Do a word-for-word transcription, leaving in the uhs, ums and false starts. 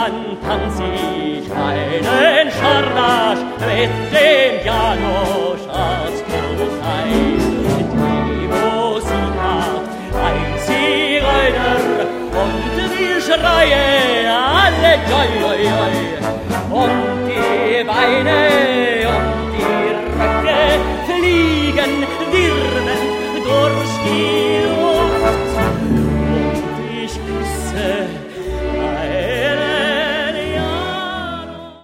dann tanz ich einen Schardasch mit dem Janosch aus Kursei. Die Musik macht ein Zigeuner und wir schreien alle joi, joi, joi.